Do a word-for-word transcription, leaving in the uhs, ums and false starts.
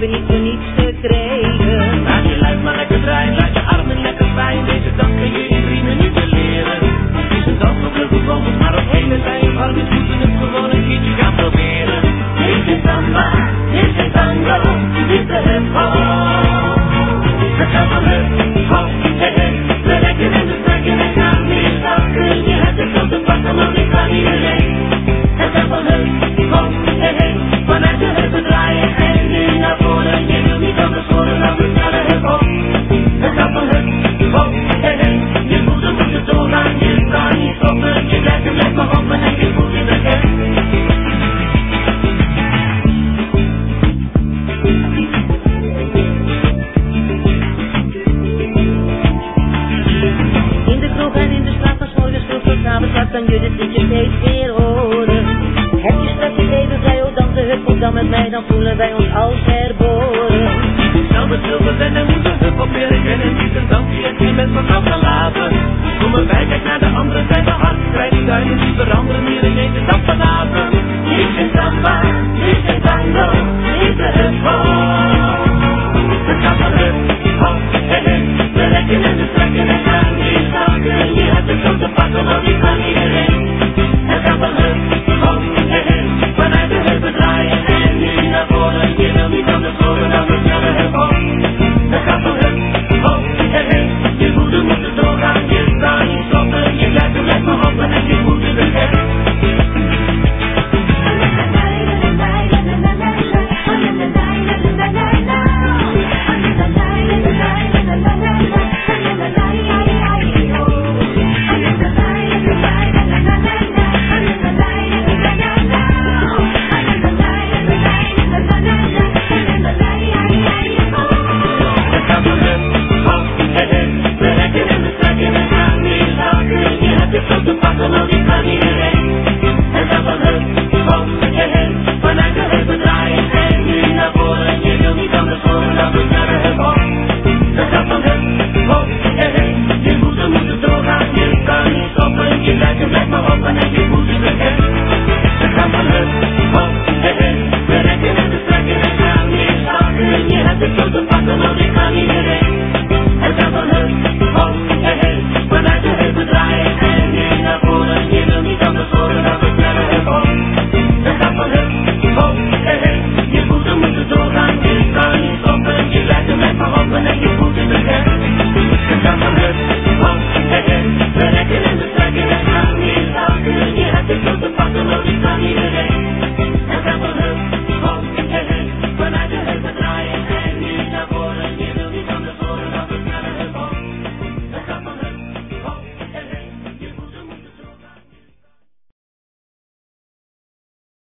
leven niet voor niets gekregen. Laat je lijf maar lekker draaien, laat je armen lekker vrijen. Deze dag kun je in drie minuten leren. Het is een dans op de vogels, maar op hele tijd warm is moeten het gewoon een keertje gaan proberen. Dit is samba, dit is tango, dit is de hip-hop. Het gaat van hip-hop, hey hey, we rekken en we trekken en gaan weer zakken. Je hebt het op de pakken, want ik kan iedereen. Het gaat van hip-hop, hey hey, vanuit de heupen draaien en nu naar voren. Je wil niet anders horen dan de snelle hip-hop. Het gaat van hip-hop, hey hey, je voeten moeten doorgaan, je kan niet stoppen. Je blijft en blijft maar hoppen en je voelt je de gek. In de kroeg en in de straat van 's morgens vroeg tot 's avonds laat kan je dit liedje steeds weer horen. Heb je straks het even vrij, oh dan de hip-hop dan met mij, dan voelen wij ons als herboren. Nou met zilver zijn en moeten hip-hop leren kennen. Niet een dans die het geen mens van afgelaten. Kom erbij, kijk naar de andere zijde, hard, krijg die duinen, die veranderen hier in één de dag.